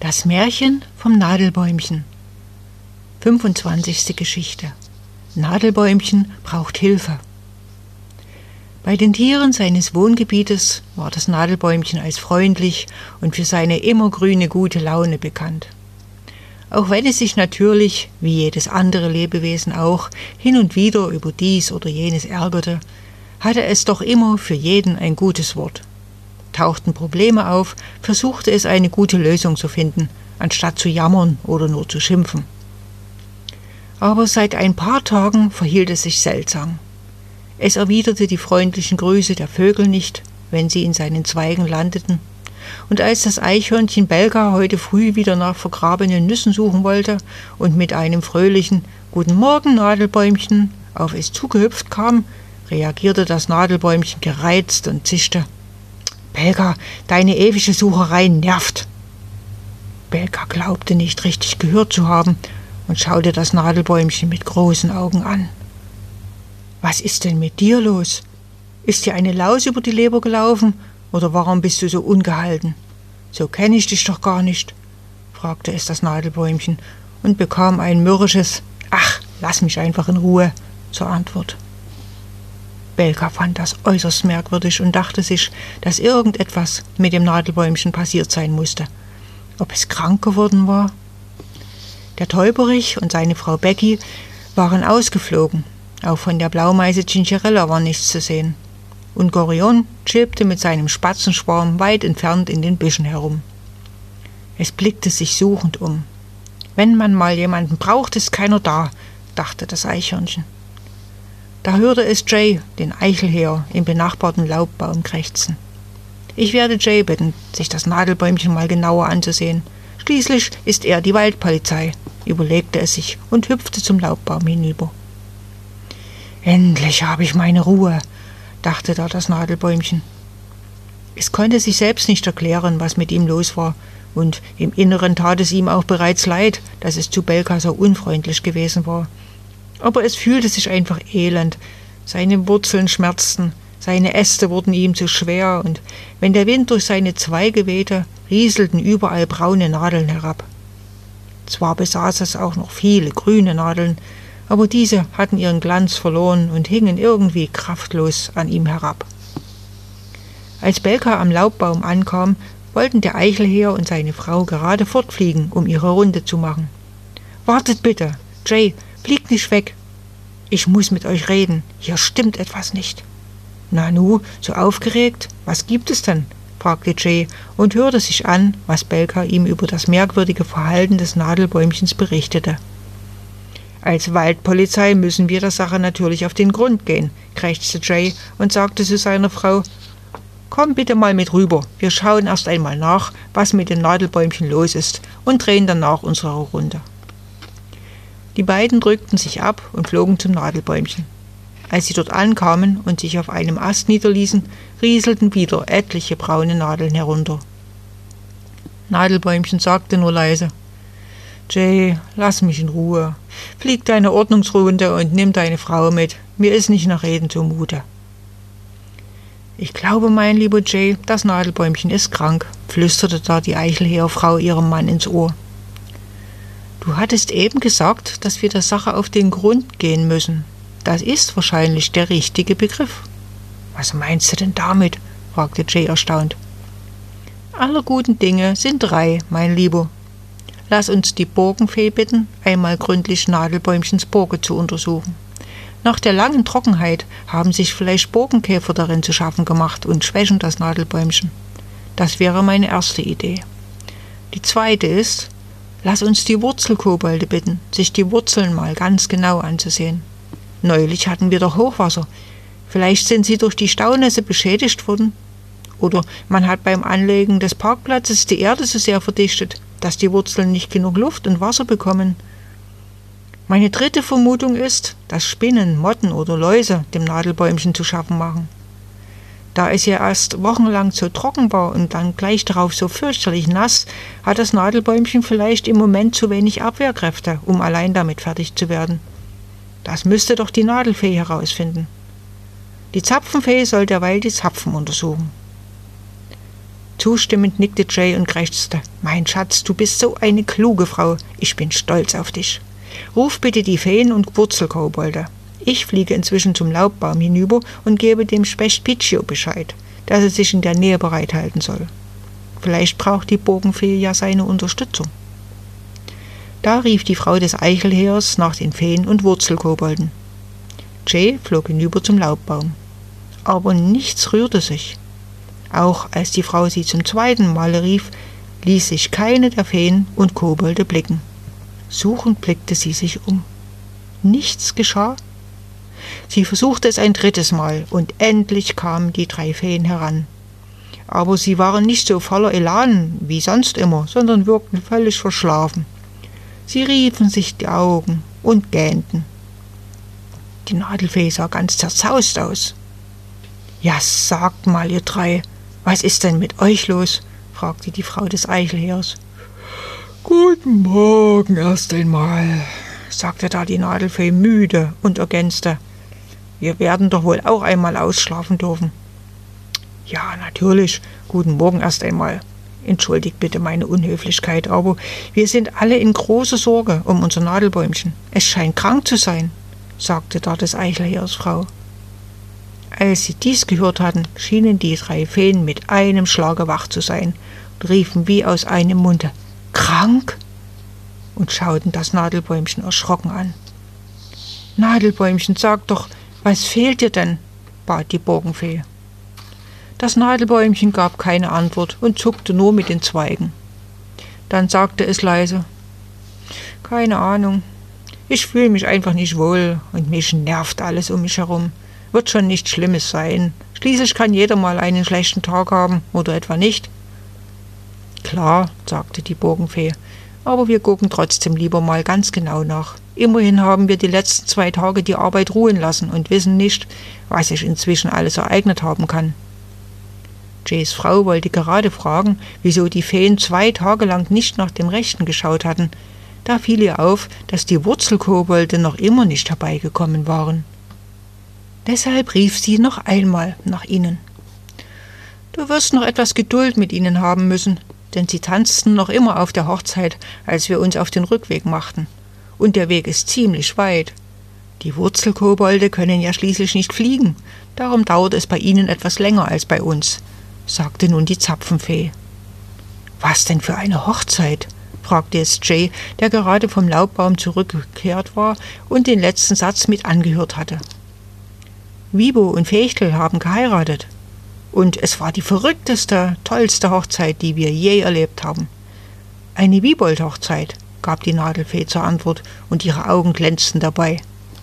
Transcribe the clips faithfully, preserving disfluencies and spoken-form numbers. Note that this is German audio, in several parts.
Das Märchen vom Nadelbäumchen. fünfundzwanzigste Geschichte. Nadelbäumchen braucht Hilfe. Bei den Tieren seines Wohngebietes war das Nadelbäumchen als freundlich und für seine immergrüne gute Laune bekannt. Auch wenn es sich natürlich, wie jedes andere Lebewesen auch, hin und wieder über dies oder jenes ärgerte, hatte es doch immer für jeden ein gutes Wort. Tauchten Probleme auf, versuchte es eine gute Lösung zu finden, anstatt zu jammern oder nur zu schimpfen. Aber seit ein paar Tagen verhielt es sich seltsam. Es erwiderte die freundlichen Grüße der Vögel nicht, wenn sie in seinen Zweigen landeten, und als das Eichhörnchen Belka heute früh wieder nach vergrabenen Nüssen suchen wollte und mit einem fröhlichen »Guten Morgen, Nadelbäumchen« auf es zugehüpft kam, reagierte das Nadelbäumchen gereizt und zischte. »Belka, deine ewige Sucherei nervt!« Belka glaubte nicht richtig gehört zu haben und schaute das Nadelbäumchen mit großen Augen an. »Was ist denn mit dir los? Ist dir eine Laus über die Leber gelaufen, oder warum bist du so ungehalten? So kenne ich dich doch gar nicht«, fragte es das Nadelbäumchen und bekam ein mürrisches »Ach, lass mich einfach in Ruhe« zur Antwort. Belka fand das äußerst merkwürdig und dachte sich, dass irgendetwas mit dem Nadelbäumchen passiert sein musste. Ob es krank geworden war? Der Täuberich und seine Frau Becky waren ausgeflogen. Auch von der Blaumeise Cincerella war nichts zu sehen. Und Gorion chilpte mit seinem Spatzenschwarm weit entfernt in den Büschen herum. Es blickte sich suchend um. Wenn man mal jemanden braucht, ist keiner da, dachte das Eichhörnchen. Da hörte es Jay, den Eichelhäher, im benachbarten Laubbaum krächzen. Ich werde Jay bitten, sich das Nadelbäumchen mal genauer anzusehen. Schließlich ist er die Waldpolizei, überlegte es sich und hüpfte zum Laubbaum hinüber. Endlich habe ich meine Ruhe, dachte da das Nadelbäumchen. Es konnte sich selbst nicht erklären, was mit ihm los war, und im Inneren tat es ihm auch bereits leid, dass es zu Belka so unfreundlich gewesen war. Aber es fühlte sich einfach elend. Seine Wurzeln schmerzten, seine Äste wurden ihm zu schwer, und wenn der Wind durch seine Zweige wehte, rieselten überall braune Nadeln herab. Zwar besaß es auch noch viele grüne Nadeln, aber diese hatten ihren Glanz verloren und hingen irgendwie kraftlos an ihm herab. Als Belka am Laubbaum ankam, wollten der Eichelhäher und seine Frau gerade fortfliegen, um ihre Runde zu machen. »Wartet bitte, Jay, fliegt nicht weg. Ich muss mit euch reden, hier stimmt etwas nicht.« »Nanu, so aufgeregt? Was gibt es denn?« fragte Jay und hörte sich an, was Belka ihm über das merkwürdige Verhalten des Nadelbäumchens berichtete. »Als Waldpolizei müssen wir der Sache natürlich auf den Grund gehen«, krächzte Jay und sagte zu seiner Frau, »Komm bitte mal mit rüber, wir schauen erst einmal nach, was mit dem Nadelbäumchen los ist und drehen danach unsere Runde.« Die beiden drückten sich ab und flogen zum Nadelbäumchen. Als sie dort ankamen und sich auf einem Ast niederließen, rieselten wieder etliche braune Nadeln herunter. Nadelbäumchen sagte nur leise, »Jay, lass mich in Ruhe. Flieg deine Ordnungsrunde und nimm deine Frau mit. Mir ist nicht nach Reden zumute.« »Ich glaube, mein lieber Jay, das Nadelbäumchen ist krank«, flüsterte da die Eichelhäherfrau ihrem Mann ins Ohr. »Du hattest eben gesagt, dass wir der Sache auf den Grund gehen müssen. Das ist wahrscheinlich der richtige Begriff.« »Was meinst du denn damit?« fragte Jay erstaunt. »Aller guten Dinge sind drei, mein Lieber. Lass uns die Borkenfee bitten, einmal gründlich Nadelbäumchens Borke zu untersuchen. Nach der langen Trockenheit haben sich vielleicht Borkenkäfer darin zu schaffen gemacht und schwächen das Nadelbäumchen. Das wäre meine erste Idee. Die zweite ist, lass uns die Wurzelkobolde bitten, sich die Wurzeln mal ganz genau anzusehen. Neulich hatten wir doch Hochwasser. Vielleicht sind sie durch die Staunässe beschädigt worden. Oder man hat beim Anlegen des Parkplatzes die Erde so sehr verdichtet, dass die Wurzeln nicht genug Luft und Wasser bekommen. Meine dritte Vermutung ist, dass Spinnen, Motten oder Läuse dem Nadelbäumchen zu schaffen machen. Da es ja erst wochenlang so trocken war und dann gleich darauf so fürchterlich nass, hat das Nadelbäumchen vielleicht im Moment zu wenig Abwehrkräfte, um allein damit fertig zu werden. Das müsste doch die Nadelfee herausfinden. Die Zapfenfee soll derweil die Zapfen untersuchen.« Zustimmend nickte Jay und krächzte: »Mein Schatz, du bist so eine kluge Frau. Ich bin stolz auf dich. Ruf bitte die Feen und Wurzelkobolde. Ich fliege inzwischen zum Laubbaum hinüber und gebe dem Specht Piccio Bescheid, dass er sich in der Nähe bereithalten soll. Vielleicht braucht die Bogenfee ja seine Unterstützung.« Da rief die Frau des Eichelheers nach den Feen und Wurzelkobolden. Jay flog hinüber zum Laubbaum. Aber nichts rührte sich. Auch als die Frau sie zum zweiten Male rief, ließ sich keine der Feen und Kobolde blicken. Suchend blickte sie sich um. Nichts geschah. Sie versuchte es ein drittes Mal, und endlich kamen die drei Feen heran. Aber sie waren nicht so voller Elan wie sonst immer, sondern wirkten völlig verschlafen. Sie riefen sich die Augen und gähnten. Die Nadelfee sah ganz zerzaust aus. »Ja, sagt mal, ihr drei, was ist denn mit euch los?« fragte die Frau des Eichelheers. »Guten Morgen erst einmal«, sagte da die Nadelfee müde und ergänzte: »Wir werden doch wohl auch einmal ausschlafen dürfen.« »Ja, natürlich, guten Morgen erst einmal. Entschuldigt bitte meine Unhöflichkeit, aber wir sind alle in großer Sorge um unser Nadelbäumchen. Es scheint krank zu sein«, sagte da des Eichelheers Frau. Als sie dies gehört hatten, schienen die drei Feen mit einem Schlage wach zu sein und riefen wie aus einem Munde: »Krank?« und schauten das Nadelbäumchen erschrocken an. »Nadelbäumchen, sag doch, was fehlt dir denn?« bat die Bogenfee. Das Nadelbäumchen gab keine Antwort und zuckte nur mit den Zweigen. Dann sagte es leise: »Keine Ahnung. Ich fühle mich einfach nicht wohl und mich nervt alles um mich herum. Wird schon nichts Schlimmes sein. Schließlich kann jeder mal einen schlechten Tag haben, oder etwa nicht?« »Klar«, sagte die Bogenfee, »aber wir gucken trotzdem lieber mal ganz genau nach. Immerhin haben wir die letzten zwei Tage die Arbeit ruhen lassen und wissen nicht, was sich inzwischen alles ereignet haben kann.« Jays Frau wollte gerade fragen, wieso die Feen zwei Tage lang nicht nach dem Rechten geschaut hatten. Da fiel ihr auf, dass die Wurzelkobolde noch immer nicht herbeigekommen waren. Deshalb rief sie noch einmal nach ihnen. »Du wirst noch etwas Geduld mit ihnen haben müssen, denn sie tanzten noch immer auf der Hochzeit, als wir uns auf den Rückweg machten. Und der Weg ist ziemlich weit. Die Wurzelkobolde können ja schließlich nicht fliegen, darum dauert es bei ihnen etwas länger als bei uns«, sagte nun die Zapfenfee. »Was denn für eine Hochzeit?« fragte es Jay, der gerade vom Laubbaum zurückgekehrt war und den letzten Satz mit angehört hatte. »Wibo und Fechtel haben geheiratet. Und es war die verrückteste, tollste Hochzeit, die wir je erlebt haben. Eine Wibold-Hochzeit«, gab die Nadelfee zur Antwort, und ihre Augen glänzten dabei.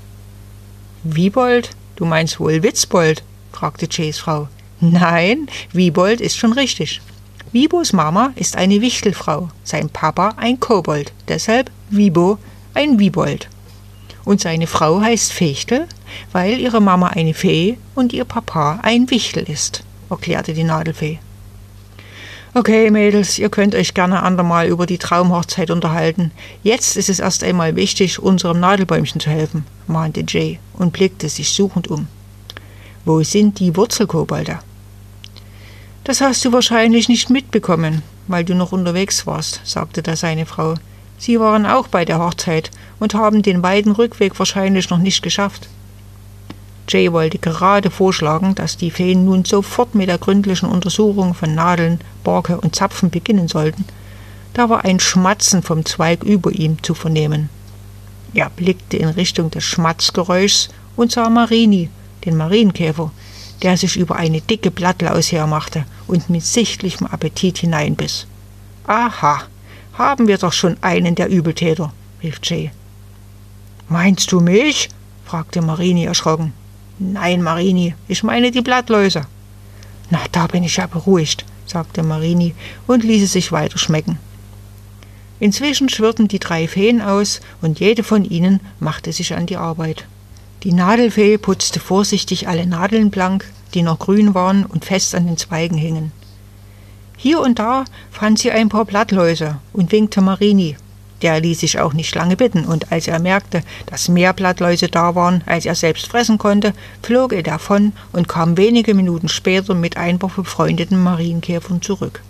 »Wibold? Du meinst wohl Witzbold?« fragte Jays Frau. »Nein, Wibold ist schon richtig. Wibos Mama ist eine Wichtelfrau, sein Papa ein Kobold, deshalb Wibo ein Wibold. Und seine Frau heißt Fechtel, weil ihre Mama eine Fee und ihr Papa ein Wichtel ist«, erklärte die Nadelfee. »Okay, Mädels, ihr könnt euch gerne andermal über die Traumhochzeit unterhalten. Jetzt ist es erst einmal wichtig, unserem Nadelbäumchen zu helfen«, mahnte Jay und blickte sich suchend um. »Wo sind die Wurzelkobolde?« »Das hast du wahrscheinlich nicht mitbekommen, weil du noch unterwegs warst«, sagte da seine Frau. »Sie waren auch bei der Hochzeit und haben den weiten Rückweg wahrscheinlich noch nicht geschafft.« Jay wollte gerade vorschlagen, dass die Feen nun sofort mit der gründlichen Untersuchung von Nadeln, Borke und Zapfen beginnen sollten. Da war ein Schmatzen vom Zweig über ihm zu vernehmen. Er blickte in Richtung des Schmatzgeräuschs und sah Marini, den Marienkäfer, der sich über eine dicke Blattlaus hermachte und mit sichtlichem Appetit hineinbiss. »Aha, haben wir doch schon einen der Übeltäter«, rief Jay. »Meinst du mich?« fragte Marini erschrocken. »Nein, Marini, ich meine die Blattläuse.« »Na, da bin ich ja beruhigt«, sagte Marini und ließ es sich weiter schmecken. Inzwischen schwirrten die drei Feen aus und jede von ihnen machte sich an die Arbeit. Die Nadelfee putzte vorsichtig alle Nadeln blank, die noch grün waren und fest an den Zweigen hingen. Hier und da fand sie ein paar Blattläuse und winkte Marini. Der ließ sich auch nicht lange bitten, und als er merkte, dass mehr Blattläuse da waren, als er selbst fressen konnte, flog er davon und kam wenige Minuten später mit ein paar befreundeten Marienkäfern zurück.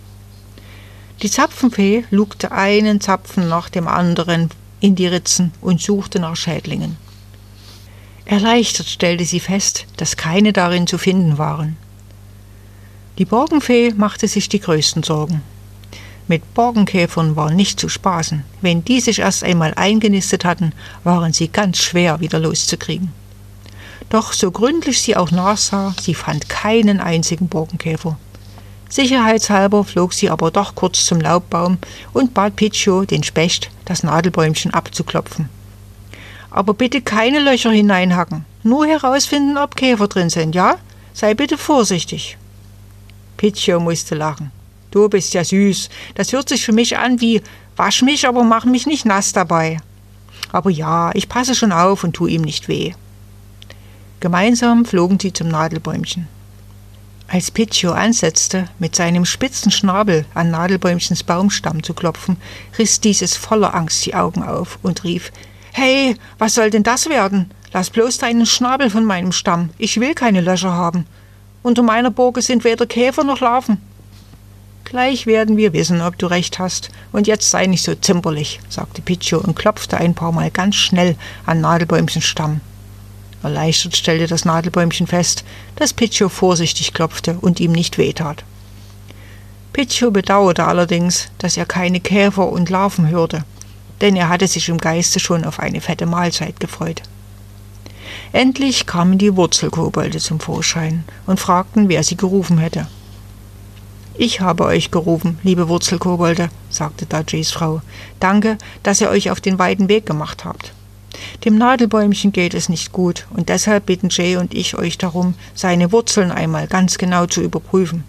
Die Zapfenfee lugte einen Zapfen nach dem anderen in die Ritzen und suchte nach Schädlingen. Erleichtert stellte sie fest, dass keine darin zu finden waren. Die Borkenfee machte sich die größten Sorgen. Mit Borkenkäfern war nicht zu spaßen. Wenn die sich erst einmal eingenistet hatten, waren sie ganz schwer wieder loszukriegen. Doch so gründlich sie auch nachsah, sie fand keinen einzigen Borkenkäfer. Sicherheitshalber flog sie aber doch kurz zum Laubbaum und bat Pitscho, den Specht, das Nadelbäumchen abzuklopfen. Aber bitte keine Löcher hineinhacken, nur herausfinden, ob Käfer drin sind, ja? Sei bitte vorsichtig. Pitscho musste lachen. Du bist ja süß, das hört sich für mich an wie, wasch mich, aber mach mich nicht nass dabei. Aber ja, ich passe schon auf und tu ihm nicht weh. Gemeinsam flogen sie zum Nadelbäumchen. Als Pitscho ansetzte, mit seinem spitzen Schnabel an Nadelbäumchens Baumstamm zu klopfen, riss dieses voller Angst die Augen auf und rief, »Hey, was soll denn das werden? Lass bloß deinen Schnabel von meinem Stamm, ich will keine Löcher haben. Unter meiner Burge sind weder Käfer noch Larven.« »Gleich werden wir wissen, ob du recht hast, und jetzt sei nicht so zimperlich«, sagte Pitscho und klopfte ein paar Mal ganz schnell an Nadelbäumchens Stamm. Erleichtert stellte das Nadelbäumchen fest, dass Pitscho vorsichtig klopfte und ihm nicht wehtat. Pitscho bedauerte allerdings, dass er keine Käfer und Larven hörte, denn er hatte sich im Geiste schon auf eine fette Mahlzeit gefreut. Endlich kamen die Wurzelkobolde zum Vorschein und fragten, wer sie gerufen hätte. »Ich habe euch gerufen, liebe Wurzelkobolde«, sagte da Jays Frau. »Danke, dass ihr euch auf den weiten Weg gemacht habt. Dem Nadelbäumchen geht es nicht gut, und deshalb bitten Jay und ich euch darum, seine Wurzeln einmal ganz genau zu überprüfen.«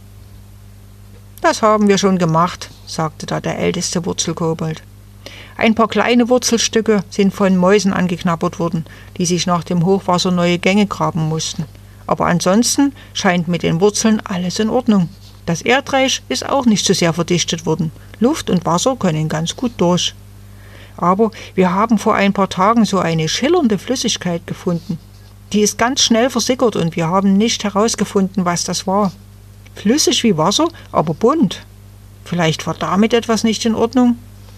»Das haben wir schon gemacht«, sagte da der älteste Wurzelkobold. »Ein paar kleine Wurzelstücke sind von Mäusen angeknabbert worden, die sich nach dem Hochwasser neue Gänge graben mussten. Aber ansonsten scheint mit den Wurzeln alles in Ordnung. Das Erdreich ist auch nicht so sehr verdichtet worden. Luft und Wasser können ganz gut durch. Aber wir haben vor ein paar Tagen so eine schillernde Flüssigkeit gefunden. Die ist ganz schnell versickert und wir haben nicht herausgefunden, was das war. Flüssig wie Wasser, aber bunt. Vielleicht war damit etwas nicht in Ordnung?«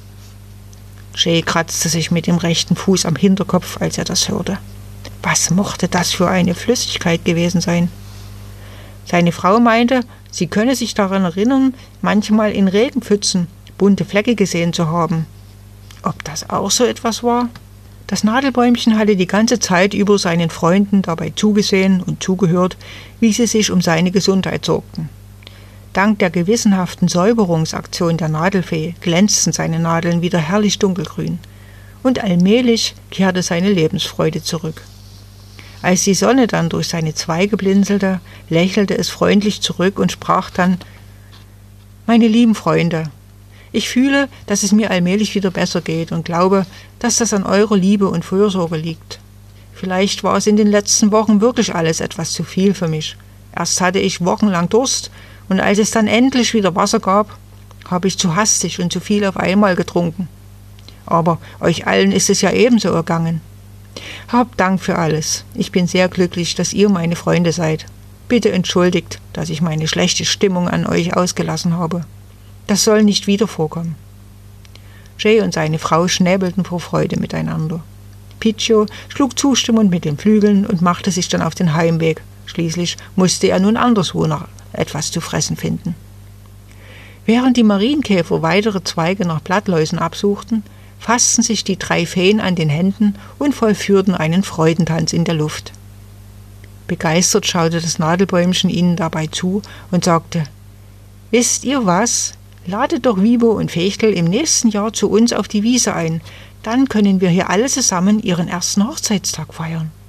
Jay kratzte sich mit dem rechten Fuß am Hinterkopf, als er das hörte. Was mochte das für eine Flüssigkeit gewesen sein? Seine Frau meinte, sie könne sich daran erinnern, manchmal in Regenpfützen bunte Flecke gesehen zu haben. Ob das auch so etwas war? Das Nadelbäumchen hatte die ganze Zeit über seinen Freunden dabei zugesehen und zugehört, wie sie sich um seine Gesundheit sorgten. Dank der gewissenhaften Säuberungsaktion der Nadelfee glänzten seine Nadeln wieder herrlich dunkelgrün, und allmählich kehrte seine Lebensfreude zurück. Als die Sonne dann durch seine Zweige blinzelte, lächelte es freundlich zurück und sprach dann: »Meine lieben Freunde, ich fühle, dass es mir allmählich wieder besser geht und glaube, dass das an eurer Liebe und Fürsorge liegt. Vielleicht war es in den letzten Wochen wirklich alles etwas zu viel für mich. Erst hatte ich wochenlang Durst, und als es dann endlich wieder Wasser gab, habe ich zu hastig und zu viel auf einmal getrunken. Aber euch allen ist es ja ebenso ergangen. Habt Dank für alles. Ich bin sehr glücklich, dass ihr meine Freunde seid. Bitte entschuldigt, dass ich meine schlechte Stimmung an euch ausgelassen habe. Das soll nicht wieder vorkommen.« Jay und seine Frau schnäbelten vor Freude miteinander. Pitscho schlug zustimmend mit den Flügeln und machte sich dann auf den Heimweg. Schließlich musste er nun anderswo noch etwas zu fressen finden. Während die Marienkäfer weitere Zweige nach Blattläusen absuchten, fassten sich die drei Feen an den Händen und vollführten einen Freudentanz in der Luft. Begeistert schaute das Nadelbäumchen ihnen dabei zu und sagte: »Wisst ihr was? Ladet doch Wibo und Fechtel im nächsten Jahr zu uns auf die Wiese ein. Dann können wir hier alle zusammen ihren ersten Hochzeitstag feiern.«